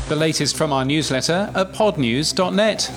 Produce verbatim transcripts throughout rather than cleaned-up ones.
The latest from our newsletter at pod news dot net.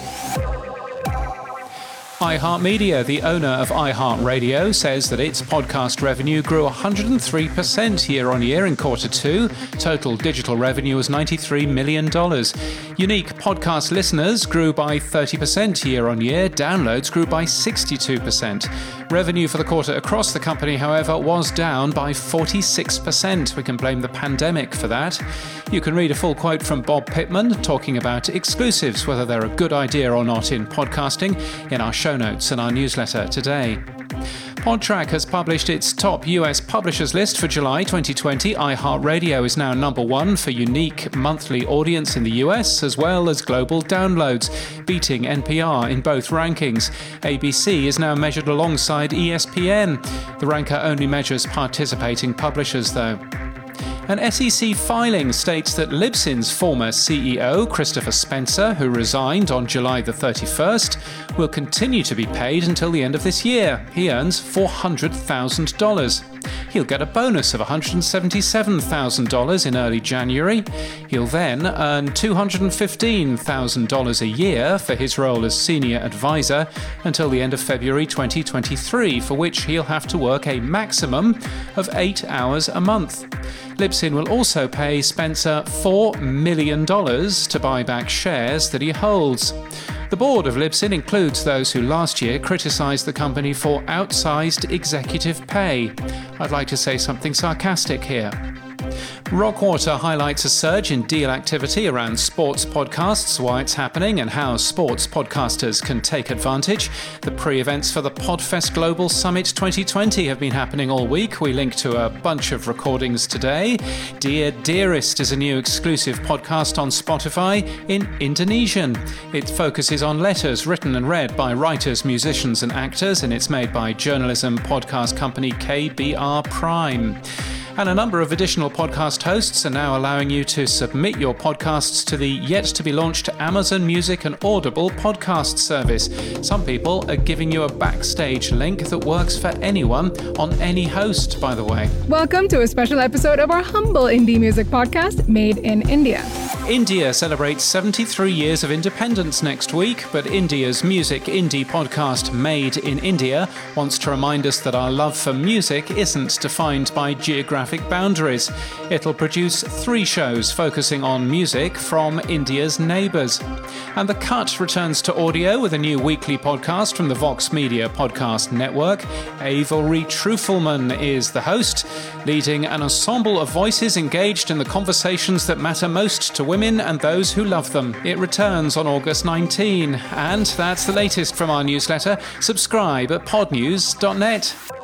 iHeartMedia, the owner of iHeartRadio, says that its podcast revenue grew one hundred three percent year-on-year in quarter two. Total digital revenue was ninety-three million dollars. Unique podcast listeners grew by thirty percent year-on-year. Downloads grew by sixty-two percent. Revenue for the quarter across the company, however, was down by forty-six percent. We can blame the pandemic for that. You can read a full quote from Bob Pittman talking about exclusives, whether they're a good idea or not in podcasting, in our show notes and our newsletter today. Podtrac has published its top U S publishers list for July twenty twenty. iHeartRadio is now number one for unique monthly audience in the U S, as well as global downloads, beating N P R in both rankings. A B C is now measured alongside E S P N. The ranker only measures participating publishers, though. An S E C filing states that Libsyn's former C E O, Christopher Spencer, who resigned on July the thirty-first, will continue to be paid until the end of this year. He earns four hundred thousand dollars. He'll get a bonus of one hundred seventy-seven thousand dollars in early January. He'll then earn two hundred fifteen thousand dollars a year for his role as senior advisor until the end of February twenty twenty-three, for which he'll have to work a maximum of eight hours a month. Libsyn will also pay Spencer four million dollars to buy back shares that he holds. The board of Libsyn includes those who last year criticised the company for outsized executive pay. I'd like to say something sarcastic here. Rockwater highlights a surge in deal activity around sports podcasts, why it's happening and how sports podcasters can take advantage. The pre-events for the Podfest Global Summit twenty twenty have been happening all week. We link to a bunch of recordings today. Dear Dearest is a new exclusive podcast on Spotify in Indonesian. It focuses on letters written and read by writers, musicians and actors, and it's made by journalism podcast company K B R Prime. And a number of additional podcast hosts are now allowing you to submit your podcasts to the yet-to-be-launched Amazon Music and Audible podcast service. Some people are giving you a backstage link that works for anyone on any host, by the way. Welcome to a special episode of our humble indie music podcast, Made in India. India celebrates seventy-three years of independence next week, but India's music indie podcast Made in India wants to remind us that our love for music isn't defined by geographic boundaries. It'll produce three shows focusing on music from India's neighbours. And The Cut returns to audio with a new weekly podcast from the Vox Media Podcast Network. Avery Trufelman is the host, leading an ensemble of voices engaged in the conversations that matter most to women and those who love them. It returns on August nineteenth. And that's the latest from our newsletter. Subscribe at pod news dot net.